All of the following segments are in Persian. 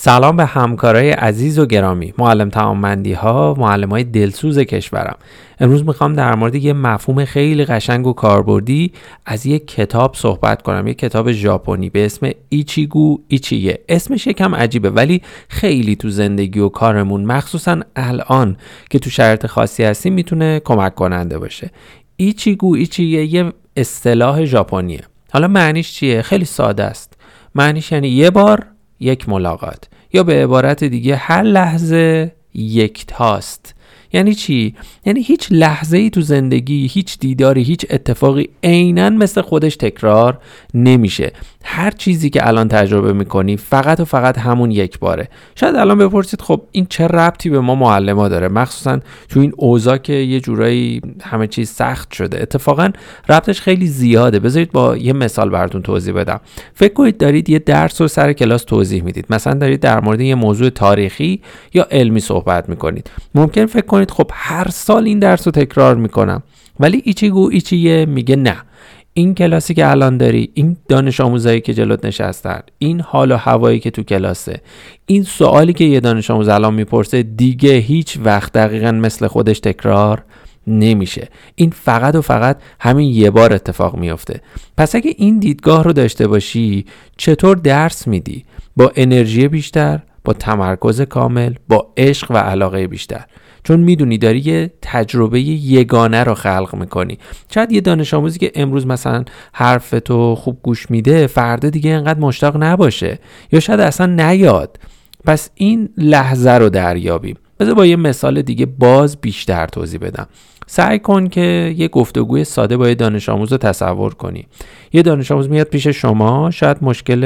سلام به همکارای عزیز و گرامی، معلم توانمندی ها، معلمای دلسوز کشورم. امروز میخوام در مورد یه مفهوم خیلی قشنگ و کاربردی از یه کتاب صحبت کنم، یه کتاب ژاپنی به اسم ایچیگو ایچیگه. اسمش یکم عجیبه ولی خیلی تو زندگی و کارمون، مخصوصا الان که تو شرایط خاصی هستیم، میتونه کمک کننده باشه. ایچیگو ایچیگه یه اصطلاح ژاپنیه. حالا معنیش چیه؟ خیلی ساده است. معنیش یعنی یه بار یک ملاقات، یا به عبارت دیگه هر لحظه یک تاست. یعنی چی؟ یعنی هیچ لحظه ای تو زندگی، هیچ دیداری، هیچ اتفاقی عیناً مثل خودش تکرار نمیشه. هر چیزی که الان تجربه میکنی فقط و فقط همون یک باره. شاید الان بپرسید خب این چه ربطی به ما معلما داره، مخصوصا تو این اوضاع که یه جورایی همه چیز سخت شده. اتفاقا ربطش خیلی زیاده. بذارید با یه مثال براتون توضیح بدم. فکر کنید دارید یه درس رو سر کلاس توضیح میدید، مثلا دارید در مورد یه موضوع تاریخی یا علمی صحبت میکنید. ممکن فکر کنید خب هر سال این درس رو تکرار میکنم، ولی ایچیگو ایچیگه میگه نه، این کلاسی که الان داری، این دانش آموزایی که جلوت نشستن، این حال و هوایی که تو کلاسه، این سوالی که یه دانش آموز الان میپرسه دیگه هیچ وقت دقیقاً مثل خودش تکرار نمیشه. این فقط و فقط همین یه بار اتفاق میفته. پس اگه این دیدگاه رو داشته باشی، چطور درس میدی؟ با انرژی بیشتر، با تمرکز کامل، با عشق و علاقه بیشتر. چون میدونی داری یه تجربه یگانه رو خلق میکنی. شاید یه دانش آموزی که امروز مثلا حرف تو خوب گوش میده، فردا دیگه اینقدر مشتاق نباشه یا شاید اصلا نیاد. پس این لحظه رو دریابیم. بذار با یه مثال دیگه باز بیشتر توضیح بدم. سعی کن که یه گفتگوی ساده با یه دانش آموز رو تصور کنی. یه دانش آموز میاد پیش شما، شاید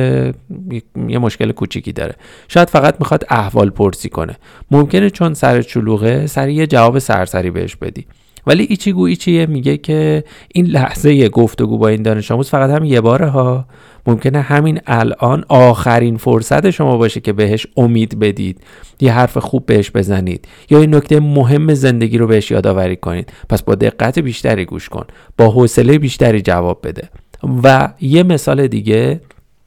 یه مشکل کوچیکی داره. شاید فقط میخواد احوال پرسی کنه. ممکنه چون سر چلوغه سری یه جواب سرسری بهش بدی. ولی ایچیگو ایچیگه میگه که این لحظه گفتگو با این دانش آموز فقط هم یه باره ها. ممکنه همین الان آخرین فرصت شما باشه که بهش امید بدید، یه حرف خوب بهش بزنید یا این نکته مهم زندگی رو بهش یادآوری کنید. پس با دقت بیشتری گوش کن، با حوصله بیشتری جواب بده. و یه مثال دیگه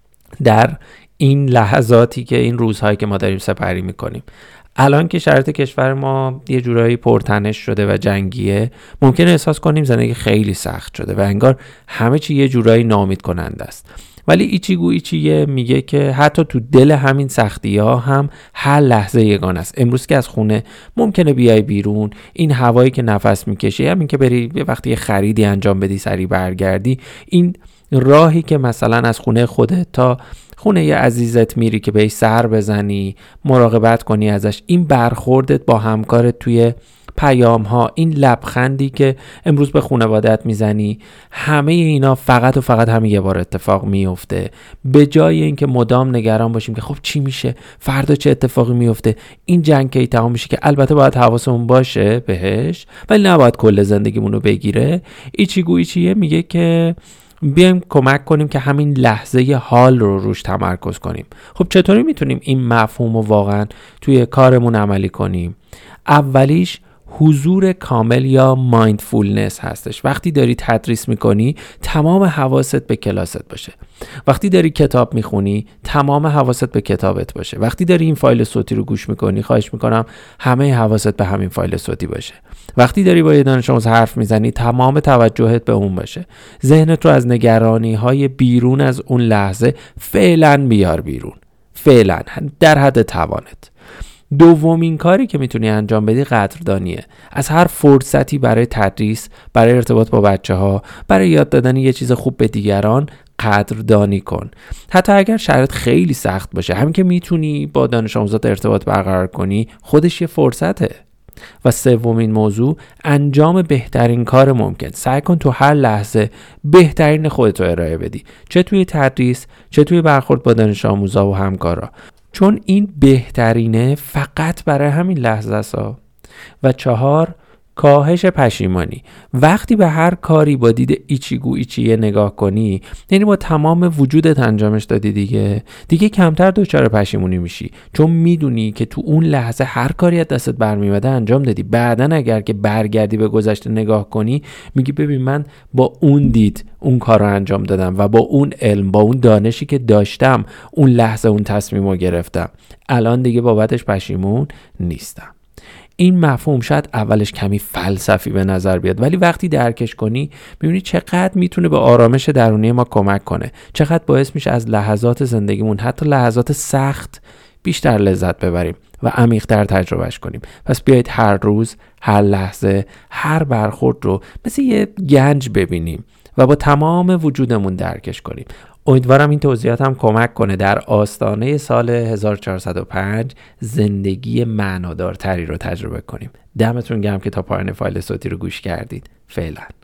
در این لحظاتی که این روزهایی که ما داریم سپری میکنیم، الان که شرایط کشور ما یه جورایی پرتنش شده و جنگیه، ممکنه احساس کنیم زندگی خیلی سخت شده و انگار همه چی یه جورایی ناامید کننده است. ولی ایچیگو ایچیگه میگه که حتی تو دل همین سختی ها هم هر لحظه یگانه است. امروز که از خونه ممکنه بیای بیرون، این هوایی که نفس میکشی، همین که بری وقتی یه خریدی انجام بدی سری برگردی، این راهی که مثلا از خونه خودت تا خونه یه عزیزت میری که بهش سر بزنی، مراقبت کنی ازش، این برخوردت با همکارت توی پیام ها، این لبخندی که امروز به خانواده‌ات میزنی، همه اینا فقط و فقط همین یه بار اتفاق میفته. به جای اینکه مدام نگران باشیم که خب چی میشه، فردا چه اتفاقی میفته، این جنگ کی تمام میشه، که البته باید حواسمون باشه بهش ولی نباید کل زندگیمون رو بگیره. ایچیگو ایچیگه میگه که بیایم کمک کنیم که همین لحظه حال رو روش تمرکز کنیم. خب چطوری میتونیم این مفهوم رو واقعا توی کارمون عملی کنیم؟ اولیش حضور کامل یا مایندفولنس هستش. وقتی داری تدریس میکنی تمام حواست به کلاست باشه. وقتی داری کتاب میخونی تمام حواست به کتابت باشه. وقتی داری این فایل صوتی رو گوش میکنی، خواهش میکنم همه حواست به همین فایل صوتی باشه. وقتی داری با یه دانش آموز حرف میزنی تمام توجهت به اون باشه. ذهنت رو از نگرانی های بیرون از اون لحظه فعلا بیار بیرون، فعلا در حد توانت. دومین کاری که میتونی انجام بدی قدردانیه. از هر فرصتی برای تدریس، برای ارتباط با بچه‌ها، برای یاد دادن یه چیز خوب به دیگران قدردانی کن. حتی اگر شرایط خیلی سخت باشه، همین که میتونی با دانش آموزات ارتباط برقرار کنی خودش یه فرصته. و سومین موضوع، انجام بهترین کار ممکن. سعی کن تو هر لحظه بهترین خودت رو ارائه بدی، چه توی تدریس، چه توی برخورد با دانش آموزا و همکارا، چون این بهترینه فقط برای همین لحظه است. و 4، کاهش پشیمانی. وقتی به هر کاری با دید ایچیگو ایچیه نگاه کنی، یعنی با تمام وجودت انجامش دادی دیگه کمتر دچار پشیمونی میشی، چون میدونی که تو اون لحظه هر کاری از دستت برمیومده انجام دادی. بعدن اگر که برگردی به گذشته نگاه کنی، میگی ببین من با اون دید اون کار رو انجام دادم و با اون علم، با اون دانشی که داشتم اون لحظه اون تصمیم رو گرفتم. الان دیگه بابتش پشیمون نیستم. این مفهوم شاید اولش کمی فلسفی به نظر بیاد، ولی وقتی درکش کنی میبینی چقدر میتونه به آرامش درونی ما کمک کنه، چقدر باعث میشه از لحظات زندگیمون، حتی لحظات سخت، بیشتر لذت ببریم و عمیق‌تر تجربهش کنیم. پس بیایید هر روز، هر لحظه، هر برخورد رو مثل یه گنج ببینیم و با تمام وجودمون درکش کنیم. امیدوارم این توضیحات هم کمک کنه در آستانه سال 1405 زندگی معنادارتری رو تجربه کنیم. دمتون گرم که تا پایان فایل صوتی رو گوش کردید. فعلا.